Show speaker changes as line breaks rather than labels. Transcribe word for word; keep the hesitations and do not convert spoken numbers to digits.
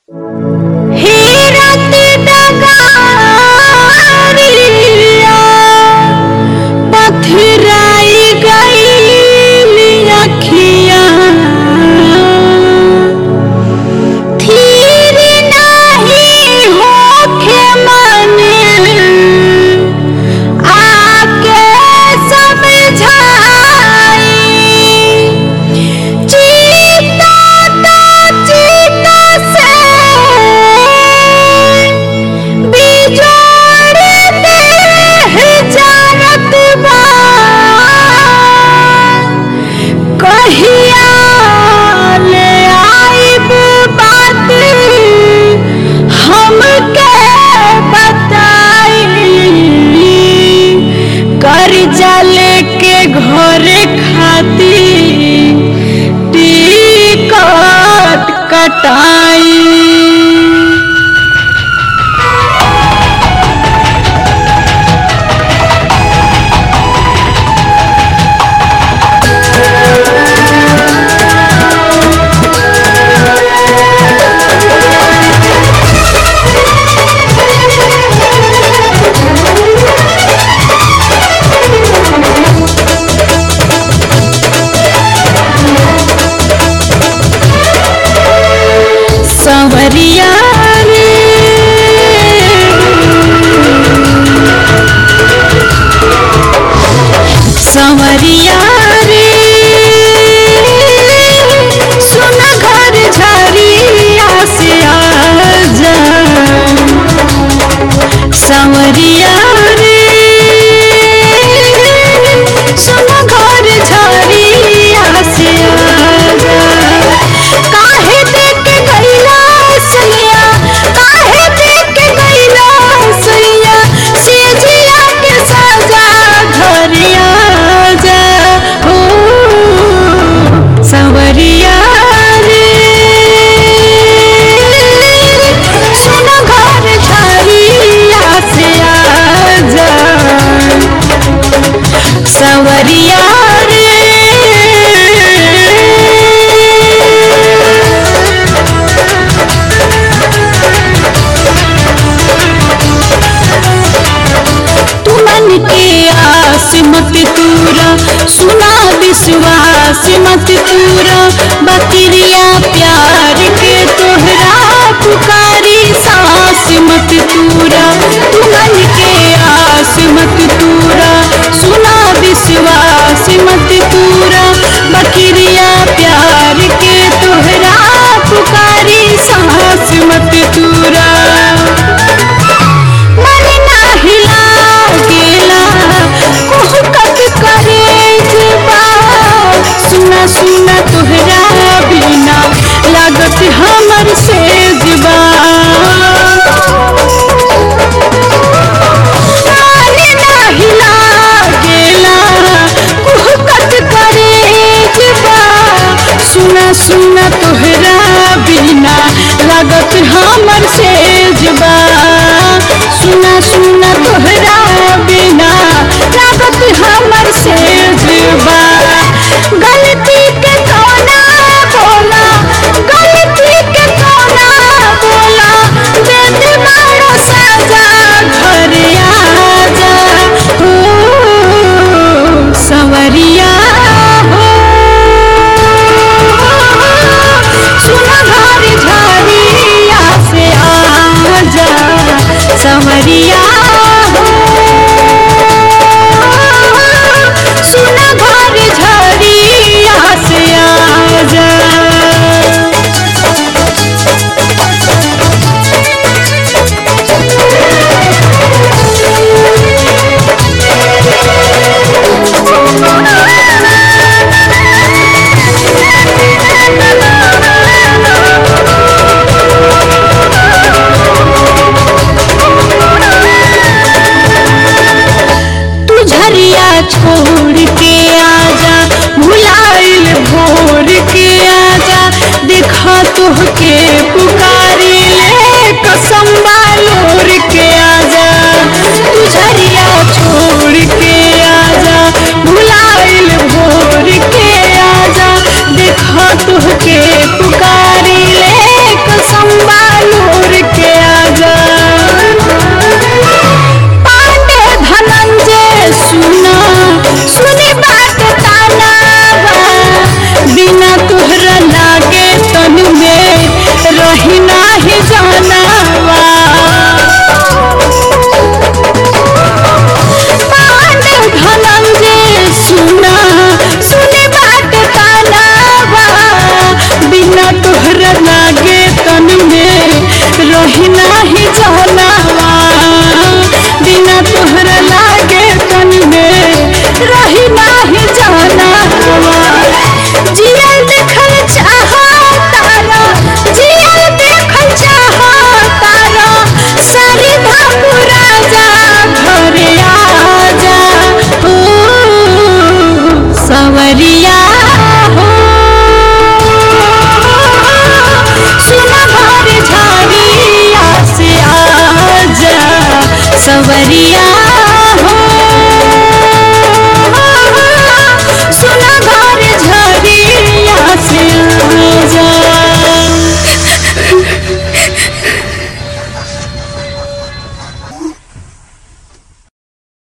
हेरत डगारिया पथराई गई अखिया थीर नहीं होखे मन आके समझाई चीता तो चीता से बिजोड़ दे जानत बा कहिया ले आइब बात हमके बताई कर्जा लेके घरे खाती टिकट कटाई। संवरिया रे संवरिया रे सुन घर झरिया से आजा संवरिया रे सुन घर झरिया से आजा काहे देख गईला सैया काहे देख गईला सैया सेजिया के सजा घरिया जा हो संवरिया रे सुन घर झरिया से आजा संवरिया रे। तुमन के आस मत तूरा सुना विश्वास मत तूरा बकरिया प्यार के तोहरा पुकारी सांस मत तूरा तुमन के आस मत तूरा सुना विश्वास मत तूरा बकरिया प्यार के तोहरा पुकारी सांस मत तूरा मन नाही लागेला कुहकत करे जबा सुना सुना तोहरा बिना लागत हमर से जबा मन नाही लागेला कुहकत करे जबा सुना सुना तोहरा बिना लागत हमर से जबा सुना सुना